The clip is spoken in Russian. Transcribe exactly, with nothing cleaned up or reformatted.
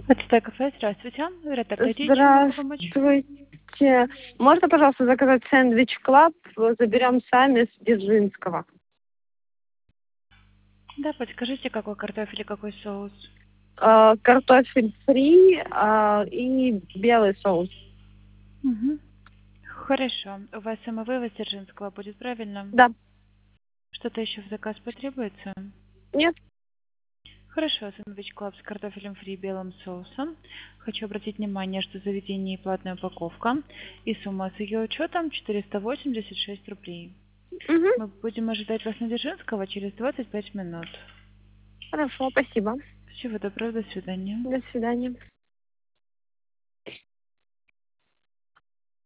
Отстой кафе, здравствуйте. Рада пройти, чем могу помочь? Здравствуйте. Можно, пожалуйста, заказать сэндвич Клаб? Заберем сами с Дзержинского. Да, подскажите, какой картофель и какой соус? Э, Картофель фри э, и белый соус. Угу. Хорошо. У вас самовывоз Дзержинского будет, правильно? Да. Что-то еще в заказ потребуется? Нет? Хорошо, сэндвич Клаб с картофелем фри и белым соусом. Хочу обратить внимание, что заведение и платная упаковка. И сумма с ее учетом четыреста восемьдесят шесть рублей. Угу. Мы будем ожидать вас на Дзержинского через двадцать пять минут. Хорошо, спасибо. Всего доброго, до свидания. До свидания.